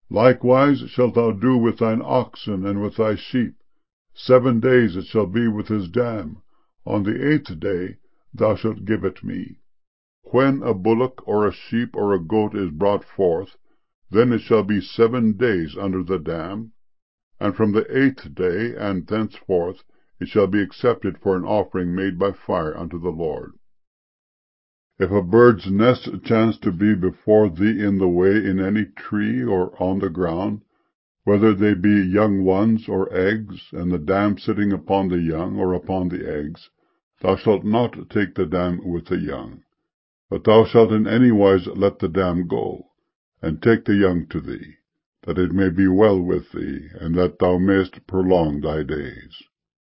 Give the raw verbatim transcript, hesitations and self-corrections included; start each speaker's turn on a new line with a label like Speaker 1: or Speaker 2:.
Speaker 1: Likewise shalt thou do with thine oxen and with thy sheep. Seven days it shall be with his dam. On the eighth day thou shalt give it me. When a bullock or a sheep or a goat is brought forth, then it shall be seven days under the dam, and from the eighth day and thenceforth it shall be accepted for an offering made by fire unto the Lord. If a bird's nest chance to be before thee in the way in any tree or on the ground, whether they be young ones or eggs, and the dam sitting upon the young or upon the eggs, thou shalt not take the dam with the young, but thou shalt in any wise let the dam go, and take the young to thee, that it may be well with thee, and that thou mayest prolong thy days.